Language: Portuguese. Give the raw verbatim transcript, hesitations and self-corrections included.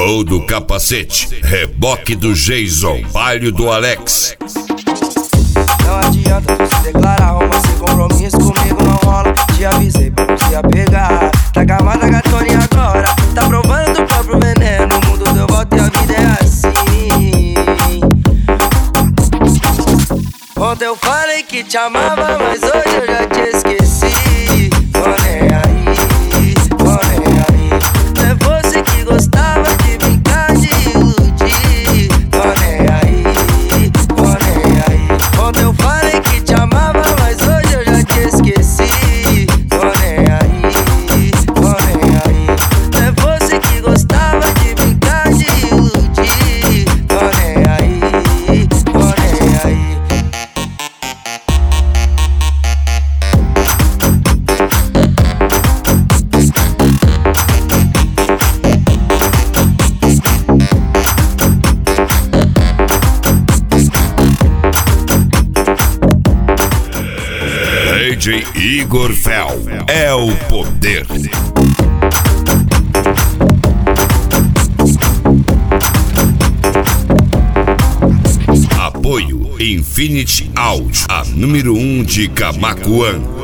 Gol do Capacete, reboque do Jason, baile do Alex. Não adianta tu se declarar, arruma sem compromisso comigo não rola. Te avisei pra não se apegar. Tá gamada gatona agora, tá provando do próprio veneno. O mundo deu volta e a vida é assim. Ontem eu falei que te amava, mas hoje eu já te esqueci. Tô nem aí, tô nem aí. Não é você que gostava de brincar, de iludir. Tô nem aí, tô nem aí. Ontem eu falei que te amava, mas hoje eu já te esqueci. Tô nem aí, tô nem aí. Não é você que gostava de brincar, de iludir. Tô nem aí, tô nem aí. D J Igor Fel é o poder. Apoio Infinity Audio, a número um de Camaquã.